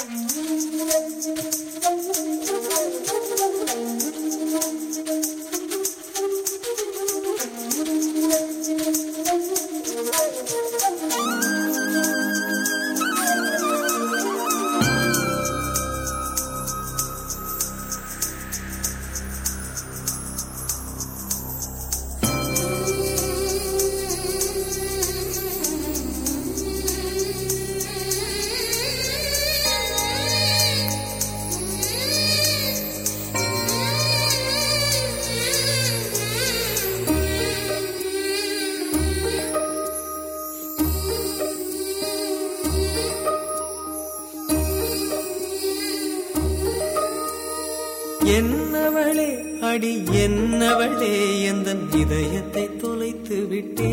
என்னவளே அடி என்னவளே எந்தன் இதயத்தை தொலைத்து விட்டே.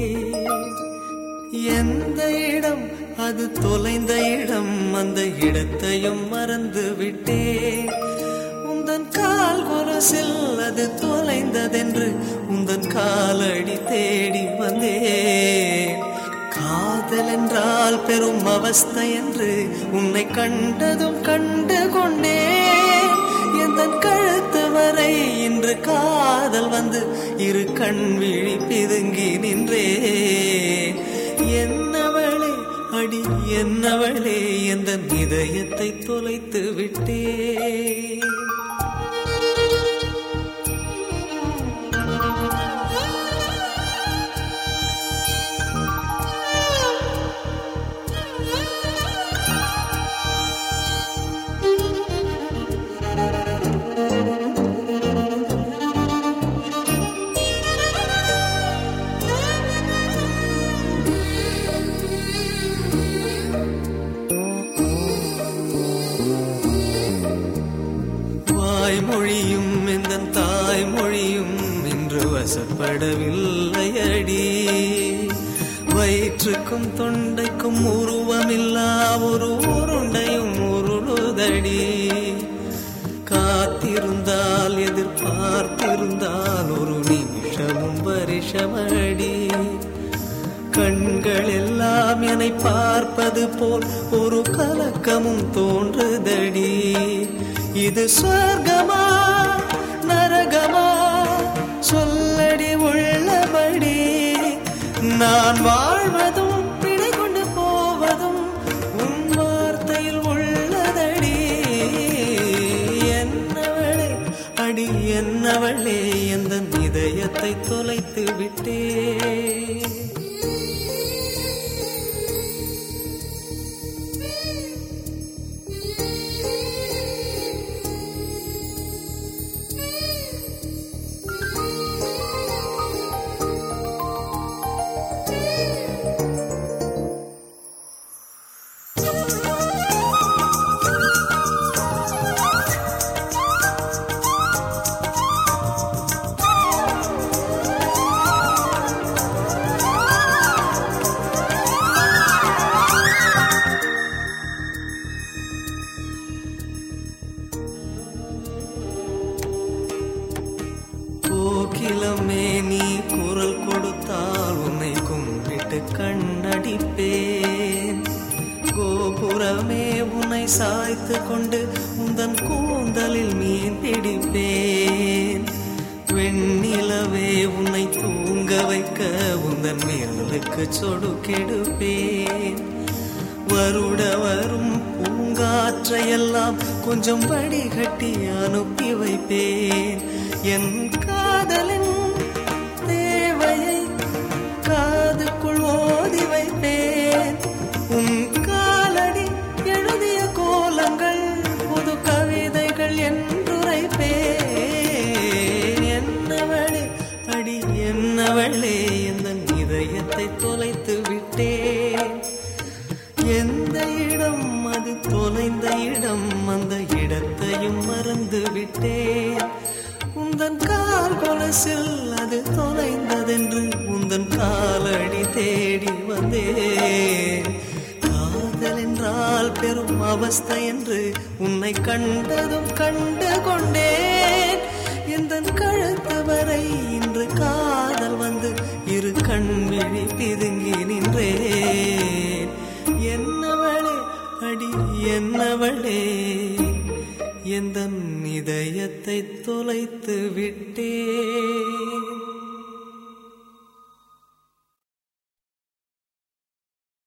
எந்த இடம் அது தொலைந்த இடம், அந்த இடத்தையும் மறந்து விட்டே. உந்தன் கால் கொலுசில் அது தொலைந்ததென்று உந்தன் காலடி தேடி வந்தே. காதல் என்றால் பெரும் அவஸ்தை என்று உன்னை கண்டதும் கண்டு கொண்டே. எந்தன் கழுத்து வரை இன்று காதல் வந்து இரு கண் விழி பிதுங்கி நின்றே. என்னவளே அடி என்னவளே எந்தன் இதயத்தை தொலைத்து விட்டே. மொழியும் எந்தன் தாய்மொழியும் இன்று வசப்படவில்லையடி. வயிற்றுக்கும் தொண்டைக்கும் உருவமில்லா ஒரு உருண்டையும் உருளுதடி. காத்திருந்தால் எதிர்பார்த்திருந்தால் ஒரு நிமிஷமும் வருஷமடி. கண்கள் எல்லாம் என்னை பார்ப்பது போல் ஒரு கலக்கமும் தோன்றுதடி. இது சொர்க்கமா நரகமா சொல்லடி உள்ளபடி. நான் வாழ்வதும் பிழை கொண்டு போவதும் உன் வார்த்தையில் உள்ளதடி. என்னவளே அடி என்னவளே எந்தன் இதயத்தை தொலைத்து விட்டே. கோகிலமே நீ குரல் கொடுத்தால் உன்னை கும்பிட்டு கண்ணடிப்பேன். கோபுரமே உன்னை சாய்த்து கொண்டு உந்தன் கூந்தலில் மீன் பிடிப்பேன். வெண்ணிலவே உன்னை தூங்க வைக்க உந்தன் மேலுக்கு சொடுக்கெடுப்பேன். வருட வரும் பூங்காற்றையெல்லாம் கொஞ்சம் வடிகட்டி அனுப்பி வைப்பேன். என் காதலின் தேவையை காதுக்குள் ஓதி வைப்பேன். உன் காலடி எழுதிய கோலங்கள் புது கவிதைகள் என்றுரைப்பேன். என்னவளே அடி என்னவளே எந்தன் இதயத்தை தொலைத்து விட்டேன். எந்த இடம் அது தொலைந்த இடம், அந்த இடத்தையும் மறந்து விட்டேன். உந்தன் கால் கொலுசில் அது தொலைந்ததென்று உந்தன் காலடி தேடி வந்தேன். காதல் என்றால் பெரும் அவஸ்தை என்று உன்னை கண்டதும் கண்டு கொண்டேன். எந்தன் கழுத்து வரை இன்று காதல் வந்து இரு கண் விழி பிதுங்கி நின்றேன். என்னவளே அடி என்னவளே எந்தன் இதயத்தை தொலைத்து விட்டே